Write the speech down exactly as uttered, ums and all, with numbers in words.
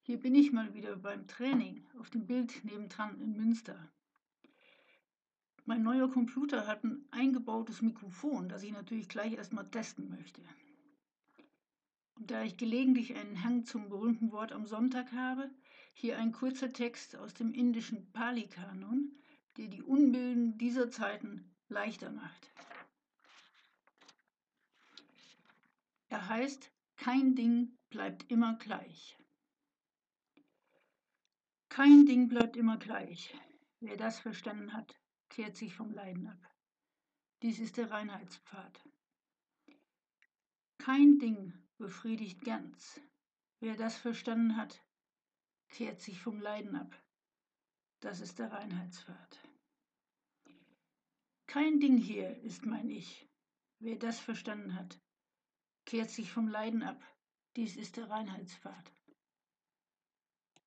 Hier bin ich mal wieder beim Training auf dem Bild nebendran in Münster. Mein neuer Computer hat ein eingebautes Mikrofon, das ich natürlich gleich erstmal testen möchte. Und da ich gelegentlich einen Hang zum berühmten Wort am Sonntag habe, hier ein kurzer Text aus dem indischen Pali-Kanon, der die Unbilden dieser Zeiten leichter macht. Er heißt: Kein Ding bleibt immer gleich. Kein Ding bleibt immer gleich. Wer das verstanden hat, kehrt sich vom Leiden ab. Dies ist der Reinheitspfad. Kein Ding befriedigt ganz. Wer das verstanden hat, kehrt sich vom Leiden ab. Das ist der Reinheitspfad. Kein Ding hier ist mein Ich. Wer das verstanden hat, kehrt sich vom Leiden ab. Dies ist der Reinheitspfad.